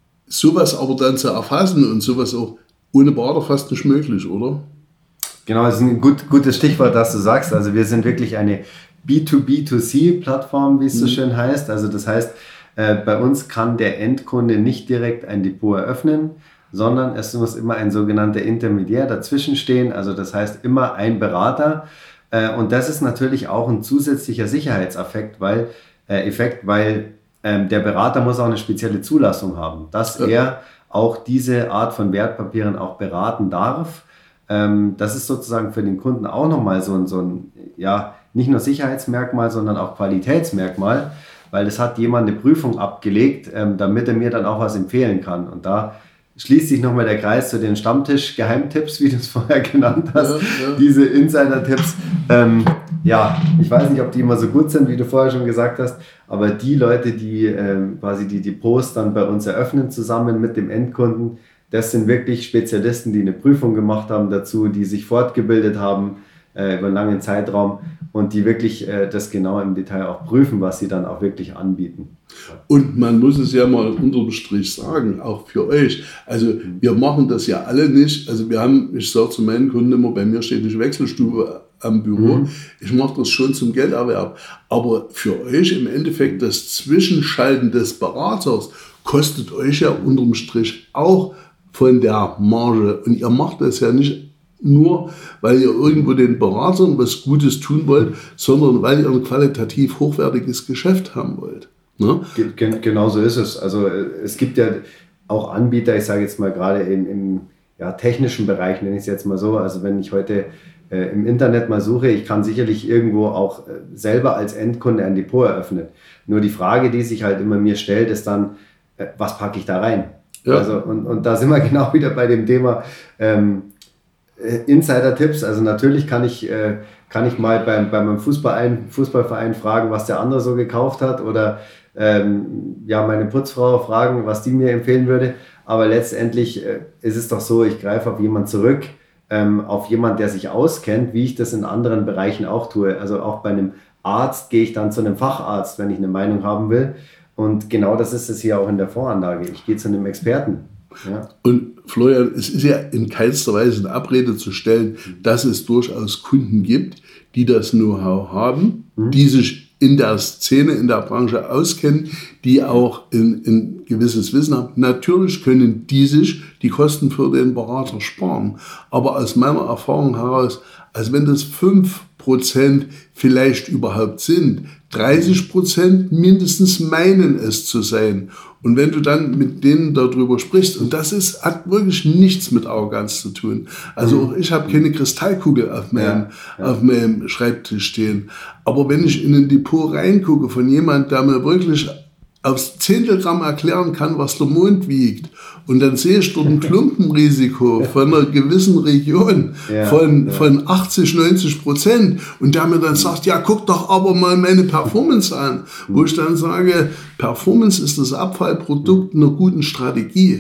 sowas aber dann zu erfassen und sowas auch ohne Berater fast nicht möglich, oder? Genau, das ist ein gut, gutes Stichwort, das du sagst. Also wir sind wirklich eine B zwei B zwei C-Plattform, wie es so mhm. schön heißt. Also das heißt, äh, bei uns kann der Endkunde nicht direkt ein Depot eröffnen, sondern es muss immer ein sogenannter Intermediär dazwischen stehen. Also das heißt immer ein Berater. Äh, und das ist natürlich auch ein zusätzlicher Sicherheitseffekt, weil, äh, Effekt, weil ähm, der Berater muss auch eine spezielle Zulassung haben, dass ja. er auch diese Art von Wertpapieren auch beraten darf. Ähm, das ist sozusagen für den Kunden auch nochmal so ein, so ein ja, nicht nur Sicherheitsmerkmal, sondern auch Qualitätsmerkmal, weil es hat jemand eine Prüfung abgelegt, ähm, damit er mir dann auch was empfehlen kann. Und da schließt sich nochmal der Kreis zu den Stammtisch-Geheimtipps, wie du es vorher genannt hast, ja, ja. diese Insider-Tipps. Ähm, ja, ich weiß nicht, ob die immer so gut sind, wie du vorher schon gesagt hast, aber die Leute, die ähm, quasi die Depots dann bei uns eröffnen, zusammen mit dem Endkunden, das sind wirklich Spezialisten, die eine Prüfung gemacht haben dazu, die sich fortgebildet haben äh, über einen langen Zeitraum und die wirklich äh, das genau im Detail auch prüfen, was sie dann auch wirklich anbieten. Und man muss es ja mal unterm Strich sagen, auch für euch. Also wir machen das ja alle nicht. Also wir haben, ich sage zu meinen Kunden immer, bei mir steht eine Wechselstube am Büro. Mhm. Ich mache das schon zum Gelderwerb. Aber für euch im Endeffekt das Zwischenschalten des Beraters kostet euch ja unterm Strich auch von der Marge. Und ihr macht das ja nicht nur, weil ihr irgendwo den Beratern was Gutes tun wollt, sondern weil ihr ein qualitativ hochwertiges Geschäft haben wollt. Ne? Gen- genau so ist es. Also es gibt ja auch Anbieter, ich sage jetzt mal gerade im, im ja, technischen Bereich, nenne ich es jetzt mal so, also wenn ich heute äh, im Internet mal suche, ich kann sicherlich irgendwo auch äh, selber als Endkunde ein Depot eröffnen. Nur die Frage, die sich halt immer mir stellt, ist dann, äh, was packe ich da rein? Ja. Also, und, und da sind wir genau wieder bei dem Thema ähm, Insider-Tipps. Also natürlich kann ich, äh, kann ich mal beim, bei meinem Fußballverein, Fußballverein fragen, was der andere so gekauft hat oder ähm, ja, meine Putzfrau fragen, was die mir empfehlen würde. Aber letztendlich äh, ist es doch so, ich greife auf jemanden zurück, ähm, auf jemanden, der sich auskennt, wie ich das in anderen Bereichen auch tue. Also auch bei einem Arzt gehe ich dann zu einem Facharzt, wenn ich eine Meinung haben will. Und genau das ist es hier auch in der Voranlage. Ich gehe zu einem Experten. Ja. Und Florian, es ist ja in keinster Weise eine Abrede zu stellen, dass es durchaus Kunden gibt, die das Know-how haben, mhm. die sich in der Szene, in der Branche auskennen, die auch ein, ein gewisses Wissen haben. Natürlich können die sich die Kosten für den Berater sparen. Aber aus meiner Erfahrung heraus, als wenn das fünf Prozent vielleicht überhaupt sind. dreißig Prozent mindestens meinen es zu sein. Und wenn du dann mit denen darüber sprichst, und das ist, hat wirklich nichts mit Arroganz zu tun. Also auch ich habe keine Kristallkugel auf meinem, ja, ja. auf meinem Schreibtisch stehen. Aber wenn ich in ein Depot reingucke von jemand, der mir wirklich aufs Zehntelgramm erklären kann, was der Mond wiegt, und dann sehe ich dort ein Klumpenrisiko von einer gewissen Region ja, von, ja. von achtzig, neunzig Prozent, und der mir dann sagt, ja, guck doch aber mal meine Performance an, wo ich dann sage, Performance ist das Abfallprodukt einer guten Strategie,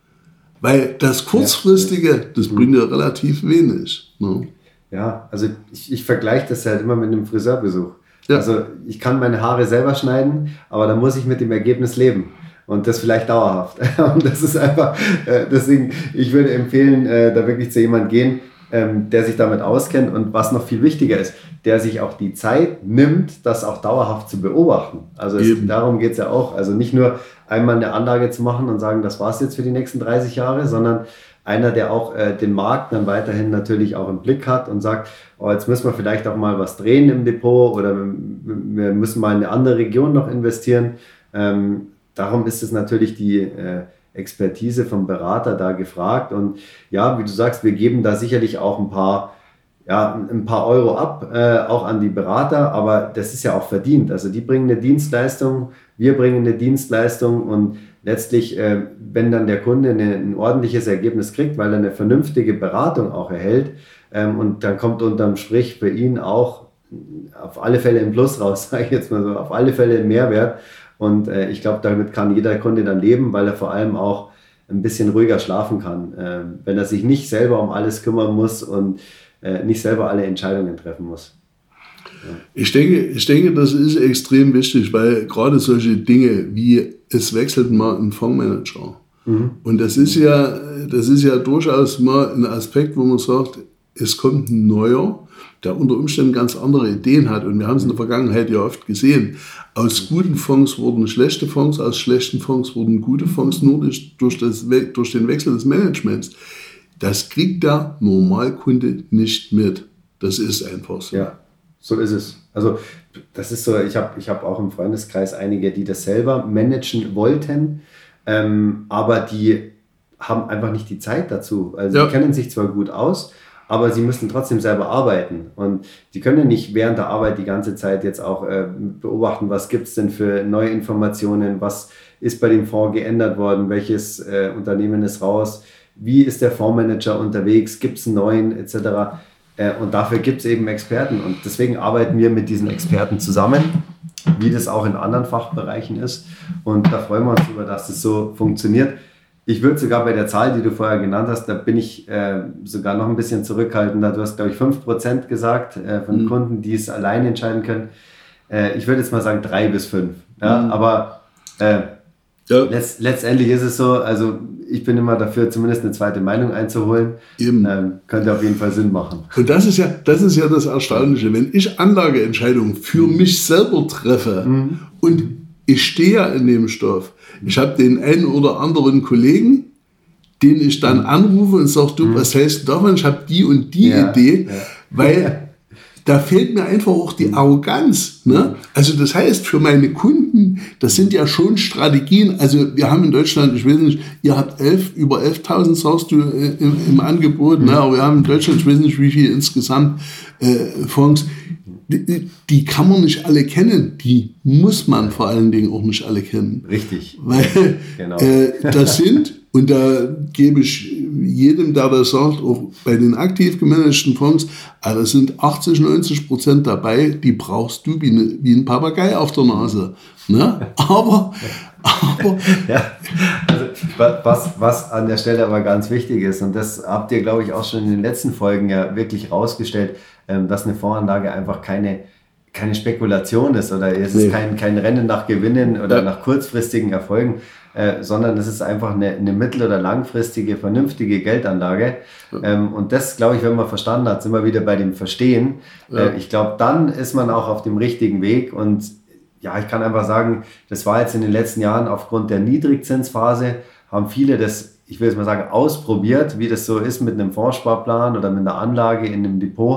weil das Kurzfristige, das bringt ja relativ wenig. Ne? Ja, also ich, ich vergleiche das halt immer mit einem Friseurbesuch. Ja. Also ich kann meine Haare selber schneiden, aber dann muss ich mit dem Ergebnis leben. Und das vielleicht dauerhaft. Und das ist einfach, äh, deswegen, ich würde empfehlen, äh, da wirklich zu jemandem gehen, ähm, der sich damit auskennt, und was noch viel wichtiger ist, der sich auch die Zeit nimmt, das auch dauerhaft zu beobachten. Also es, darum geht es ja auch. Also nicht nur einmal eine Anlage zu machen und sagen, das war's jetzt für die nächsten dreißig Jahre, sondern einer, der auch äh, den Markt dann weiterhin natürlich auch im Blick hat und sagt, oh, jetzt müssen wir vielleicht auch mal was drehen im Depot, oder wir, wir müssen mal in eine andere Region noch investieren. Ähm, darum ist es natürlich die äh, Expertise vom Berater da gefragt. Und ja, wie du sagst, wir geben da sicherlich auch ein paar, ja, ein paar Euro ab, äh, auch an die Berater, aber das ist ja auch verdient. Also die bringen eine Dienstleistung, wir bringen eine Dienstleistung, und letztlich, äh, wenn dann der Kunde eine, ein ordentliches Ergebnis kriegt, weil er eine vernünftige Beratung auch erhält, ähm, und dann kommt unterm Strich für ihn auch auf alle Fälle ein Plus raus, sage ich jetzt mal so, auf alle Fälle ein Mehrwert. Und äh, ich glaube, damit kann jeder Kunde dann leben, weil er vor allem auch ein bisschen ruhiger schlafen kann, äh, wenn er sich nicht selber um alles kümmern muss und äh, nicht selber alle Entscheidungen treffen muss. Ja. Ich denke, ich denke, das ist extrem wichtig, weil gerade solche Dinge wie, es wechselt mal ein Fondsmanager. Mhm. Und das ist ja, das ist ja durchaus mal ein Aspekt, wo man sagt, es kommt ein neuer, der unter Umständen ganz andere Ideen hat. Und wir haben es in der Vergangenheit ja oft gesehen. Aus guten Fonds wurden schlechte Fonds, aus schlechten Fonds wurden gute Fonds, nur durch, durch, das, durch den Wechsel des Managements. Das kriegt der Normalkunde nicht mit. Das ist einfach so. Ja, so ist es. Also das ist so, ich habe ich hab auch im Freundeskreis einige, die das selber managen wollten, ähm, aber die haben einfach nicht die Zeit dazu. Also ja. Die kennen sich zwar gut aus, aber sie müssen trotzdem selber arbeiten, und sie können nicht während der Arbeit die ganze Zeit jetzt auch äh, beobachten, was gibt es denn für neue Informationen, was ist bei dem Fonds geändert worden, welches äh, Unternehmen ist raus, wie ist der Fondsmanager unterwegs, gibt es einen neuen et cetera. Äh, und dafür gibt es eben Experten, und deswegen arbeiten wir mit diesen Experten zusammen, wie das auch in anderen Fachbereichen ist, und da freuen wir uns über, dass das so funktioniert. Ich würde sogar bei der Zahl, die du vorher genannt hast, da bin ich äh, sogar noch ein bisschen zurückhaltender. Du hast, glaube ich, fünf Prozent gesagt äh, von mhm. Kunden, die es alleine entscheiden können. Äh, ich würde jetzt mal sagen drei bis fünf. Ja? Mhm. Aber äh, ja. letzt, letztendlich ist es so, also ich bin immer dafür, zumindest eine zweite Meinung einzuholen. Eben. Ähm, könnte auf jeden Fall Sinn machen. Und das ist ja das, ist ja das Erstaunliche. Wenn ich Anlageentscheidungen für mhm. mich selber treffe mhm. und ich stehe ja in dem Stoff, ich habe den einen oder anderen Kollegen, den ich dann anrufe und sage, du, mhm. was heißt davon? Ich habe die und die ja, Idee, ja. weil da fehlt mir einfach auch die Arroganz. Ne? Also das heißt, für meine Kunden, das sind ja schon Strategien. Also wir haben in Deutschland, ich weiß nicht, ihr habt elf, über elftausend, sagst du, im, im Angebot, mhm. ne? Aber wir haben in Deutschland, ich weiß nicht, wie viel insgesamt äh, Fonds. Die, die kann man nicht alle kennen, die muss man vor allen Dingen auch nicht alle kennen. Richtig. Weil genau. äh, das sind, und da gebe ich jedem, der das sagt, auch bei den aktiv gemanagten Fonds, also das sind achtzig, neunzig Prozent dabei, die brauchst du wie, eine, wie ein Papagei auf der Nase. Ne? Aber, aber ja, also was, was an der Stelle aber ganz wichtig ist, und das habt ihr, glaube ich, auch schon in den letzten Folgen ja wirklich rausgestellt, dass eine Fondsanlage einfach keine, keine Spekulation ist, oder es ist nee. kein, kein Rennen nach Gewinnen oder ja. nach kurzfristigen Erfolgen, äh, sondern es ist einfach eine, eine mittel- oder langfristige, vernünftige Geldanlage. Ja. Ähm, und das, glaube ich, wenn man verstanden hat, sind wir wieder bei dem Verstehen. Ja. Äh, ich glaube, dann ist man auch auf dem richtigen Weg, und ja, ich kann einfach sagen, das war jetzt in den letzten Jahren aufgrund der Niedrigzinsphase, haben viele das, ich will jetzt mal sagen, ausprobiert, wie das so ist mit einem Fondssparplan oder mit einer Anlage in einem Depot.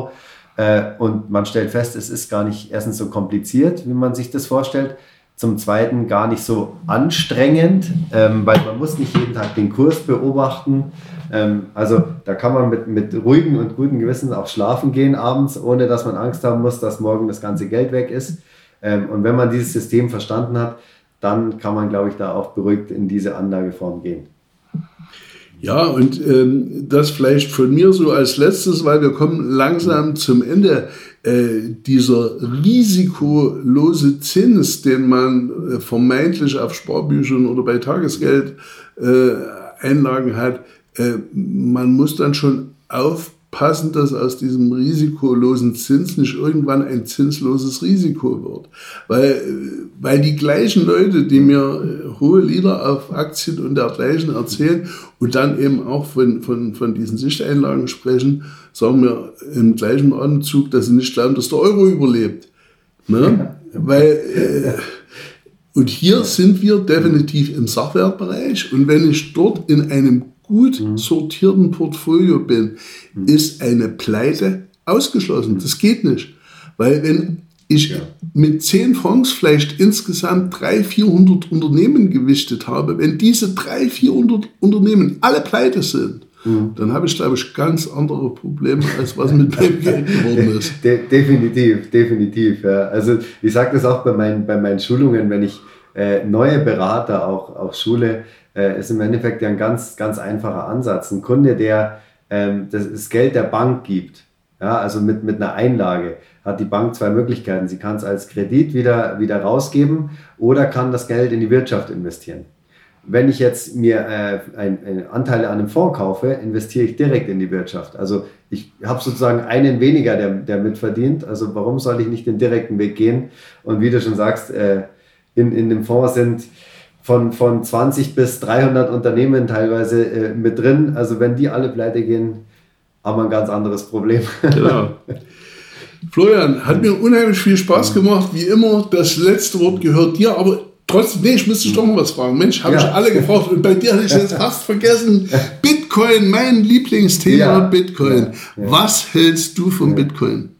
Äh, und man stellt fest, es ist gar nicht erstens so kompliziert, wie man sich das vorstellt. Zum Zweiten gar nicht so anstrengend, ähm, weil man muss nicht jeden Tag den Kurs beobachten. Ähm, also da kann man mit, mit ruhigem und gutem Gewissen auch schlafen gehen abends, ohne dass man Angst haben muss, dass morgen das ganze Geld weg ist. Ähm, und wenn man dieses System verstanden hat, dann kann man, glaube ich, da auch beruhigt in diese Anlageform gehen. Ja, und ähm, das vielleicht von mir so als letztes, weil wir kommen langsam zum Ende. Äh, dieser risikolose Zins, den man äh, vermeintlich auf Sparbüchern oder bei Tagesgeldeinlagen äh, hat, äh, man muss dann schon aufpassen, dass aus diesem risikolosen Zins nicht irgendwann ein zinsloses Risiko wird. Weil, weil die gleichen Leute, die mir hohe Lieder auf Aktien und dergleichen erzählen und dann eben auch von, von, von diesen Sichteinlagen sprechen, sagen mir im gleichen Atemzug, dass sie nicht glauben, dass der Euro überlebt. Ne? Weil, äh, und hier sind wir definitiv im Sachwertbereich, und wenn ich dort in einem gut sortierten Portfolio bin, ist eine Pleite ausgeschlossen. Das geht nicht. Weil wenn ich mit zehn Fonds vielleicht insgesamt dreihundert, vierhundert Unternehmen gewichtet habe, wenn diese dreihundert, vierhundert Unternehmen alle pleite sind, mhm. dann habe ich, glaube ich, ganz andere Probleme, als was mit meinem Geld geworden ist. De- definitiv, definitiv. Ja. Also ich sage das auch bei meinen, bei meinen Schulungen, wenn ich äh, neue Berater auch, auch schule, äh, ist im Endeffekt ja ein ganz, ganz einfacher Ansatz. Ein Kunde, der ähm, das, das Geld der Bank gibt, ja, also mit, mit einer Einlage, hat die Bank zwei Möglichkeiten. Sie kann es als Kredit wieder, wieder rausgeben oder kann das Geld in die Wirtschaft investieren. Wenn ich jetzt mir äh, ein, ein Anteile an einem Fonds kaufe, investiere ich direkt in die Wirtschaft. Also ich habe sozusagen einen weniger, der, der mitverdient. Also warum soll ich nicht den direkten Weg gehen? Und wie du schon sagst, äh, in, in dem Fonds sind von, von zwanzig bis dreihundert Unternehmen teilweise äh, mit drin. Also wenn die alle pleite gehen, haben wir ein ganz anderes Problem. Genau. Florian, hat mir unheimlich viel Spaß gemacht. Wie immer, das letzte Wort gehört dir, aber trotzdem, nee, ich müsste dich doch noch was fragen. Mensch, habe ja. ich alle gefragt und bei dir hatte ich jetzt fast vergessen. Bitcoin, mein Lieblingsthema, ja. Bitcoin. Ja. Ja. Was hältst du von ja. Bitcoin?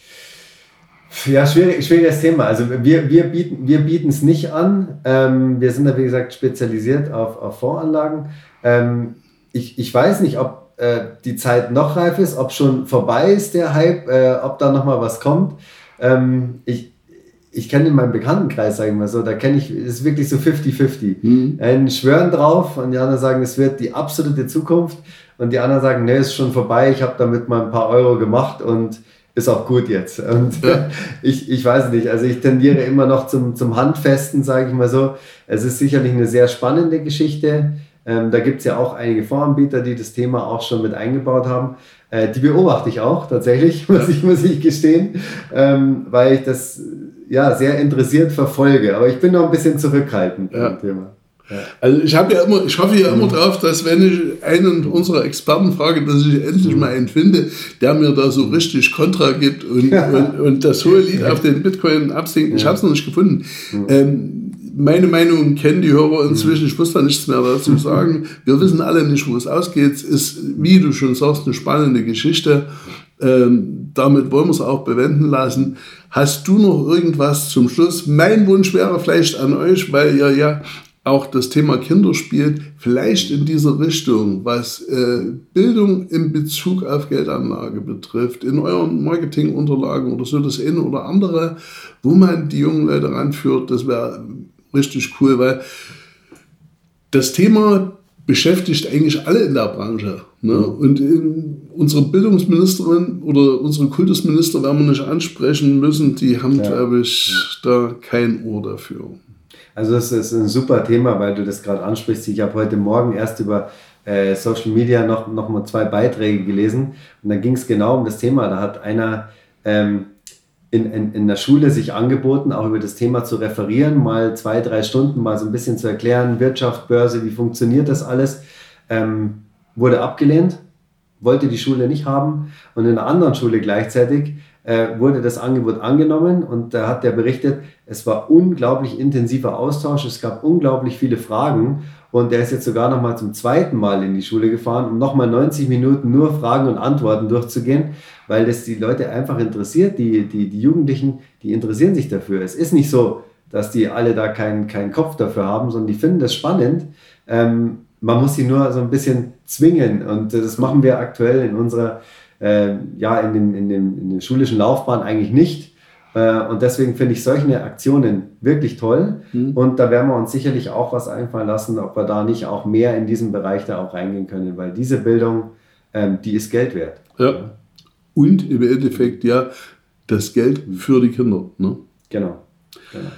Ja, schwierig, schwieriges Thema. Also wir, wir bieten wir bieten es nicht an. Ähm, wir sind da, wie gesagt, spezialisiert auf, auf Fondsanlagen. Ähm, ich, ich weiß nicht, ob äh, die Zeit noch reif ist, ob schon vorbei ist der Hype, äh, ob da nochmal was kommt. Ähm, ich ich kenne in meinem Bekanntenkreis, sagen wir so, da kenne ich, es ist wirklich so fifty fifty. Mhm. Einen schwören drauf und die anderen sagen, es wird die absolute Zukunft und die anderen sagen, nee, ist schon vorbei, ich habe damit mal ein paar Euro gemacht und ist auch gut jetzt. Und ja. ich, ich weiß nicht, also ich tendiere immer noch zum, zum Handfesten, sage ich mal so. Es ist sicherlich eine sehr spannende Geschichte. Ähm, da gibt es ja auch einige Fondsanbieter, die das Thema auch schon mit eingebaut haben. Äh, die beobachte ich auch tatsächlich, muss ich, muss ich gestehen, ähm, weil ich das ja sehr interessiert verfolge. Aber ich bin noch ein bisschen zurückhaltend ja. beim Thema. Ja. Also ich habe ja immer, ich hoffe ja immer drauf, dass wenn ich einen unserer Experten frage, dass ich endlich mal einen finde, der mir da so richtig Kontra gibt und, ja. und, und das hohe Lied auf den Bitcoin absingt. Ich ja. habe es noch nicht gefunden. Ja. Ähm, meine Meinung kennen die Hörer inzwischen, ich muss da nichts mehr dazu sagen. Wir wissen alle nicht, wo es ausgeht. Es ist, wie du schon sagst, eine spannende Geschichte. Ähm, damit wollen wir es auch bewenden lassen. Hast du noch irgendwas zum Schluss? Mein Wunsch wäre vielleicht an euch, weil ihr ja auch das Thema Kinder spielt, vielleicht in diese Richtung, was äh, Bildung in Bezug auf Geldanlage betrifft, in euren Marketingunterlagen oder so das eine oder andere, wo man die jungen Leute ranführt, das wäre richtig cool, weil das Thema beschäftigt eigentlich alle in der Branche. Ne? Mhm. Und in, unsere Bildungsministerin oder unsere Kultusminister werden wir nicht ansprechen müssen, die haben, ja. glaube ich, ja. da kein Ohr dafür. Also das ist ein super Thema, weil du das gerade ansprichst. Ich habe heute Morgen erst über äh, Social Media noch, noch mal zwei Beiträge gelesen und da ging es genau um das Thema. Da hat einer ähm, in, in, in der Schule sich angeboten, auch über das Thema zu referieren, mal zwei, drei Stunden mal so ein bisschen zu erklären, Wirtschaft, Börse, wie funktioniert das alles. Ähm, wurde abgelehnt, wollte die Schule nicht haben und in einer anderen Schule gleichzeitig äh, wurde das Angebot angenommen und da hat der berichtet, es war unglaublich intensiver Austausch, es gab unglaublich viele Fragen und er ist jetzt sogar nochmal zum zweiten Mal in die Schule gefahren, um nochmal neunzig Minuten nur Fragen und Antworten durchzugehen, weil das die Leute einfach interessiert, die, die, die Jugendlichen, die interessieren sich dafür. Es ist nicht so, dass die alle da keinen keinen Kopf dafür haben, sondern die finden das spannend. Ähm, man muss sie nur so ein bisschen zwingen und das machen wir aktuell in unserer, äh, ja, in, den, in, den, in der schulischen Laufbahn eigentlich nicht. Äh, und deswegen finde ich solche Aktionen wirklich toll mhm. und da werden wir uns sicherlich auch was einfallen lassen, ob wir da nicht auch mehr in diesen Bereich da auch reingehen können, weil diese Bildung, ähm, die ist Geld wert. Ja, und im Endeffekt ja das Geld für die Kinder. Ne? Genau, genau.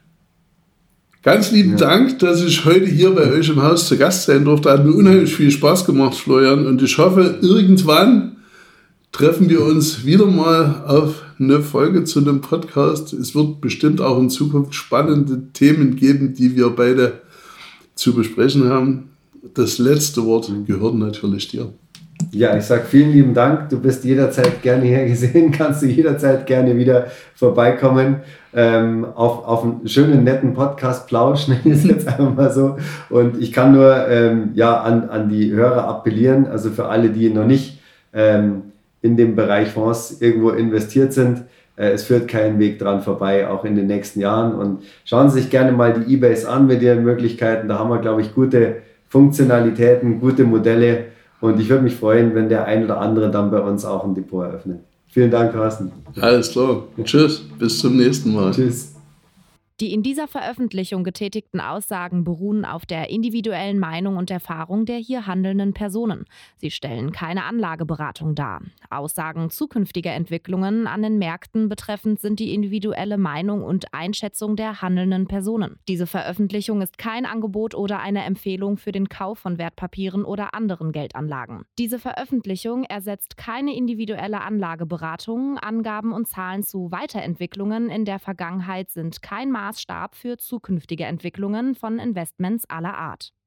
Ganz lieben ja. Dank, dass ich heute hier bei euch im Haus zu Gast sein durfte. Hat mir unheimlich viel Spaß gemacht, Florian. Und ich hoffe, irgendwann treffen wir uns wieder mal auf eine Folge zu einem Podcast. Es wird bestimmt auch in Zukunft spannende Themen geben, die wir beide zu besprechen haben. Das letzte Wort gehört natürlich dir. Ja, ich sage vielen lieben Dank. Du bist jederzeit gerne hier gesehen, kannst du jederzeit gerne wieder vorbeikommen ähm, auf, auf einen schönen, netten Podcast-Plausch, nenne ich es jetzt einfach mal so. Und ich kann nur ähm, ja, an, an die Hörer appellieren, also für alle, die noch nicht ähm, in dem Bereich Fonds irgendwo investiert sind, äh, es führt keinen Weg dran vorbei, auch in den nächsten Jahren. Und schauen Sie sich gerne mal die E-Base an mit Ihren Möglichkeiten. Da haben wir, glaube ich, gute Funktionalitäten, gute Modelle. Und ich würde mich freuen, wenn der ein oder andere dann bei uns auch ein Depot eröffnet. Vielen Dank, Carsten. Alles klar. Tschüss. Bis zum nächsten Mal. Tschüss. Die in dieser Veröffentlichung getätigten Aussagen beruhen auf der individuellen Meinung und Erfahrung der hier handelnden Personen. Sie stellen keine Anlageberatung dar. Aussagen zukünftiger Entwicklungen an den Märkten betreffend sind die individuelle Meinung und Einschätzung der handelnden Personen. Diese Veröffentlichung ist kein Angebot oder eine Empfehlung für den Kauf von Wertpapieren oder anderen Geldanlagen. Diese Veröffentlichung ersetzt keine individuelle Anlageberatung. Angaben und Zahlen zu Weiterentwicklungen in der Vergangenheit sind kein Maßstab für zukünftige Entwicklungen von Investments aller Art.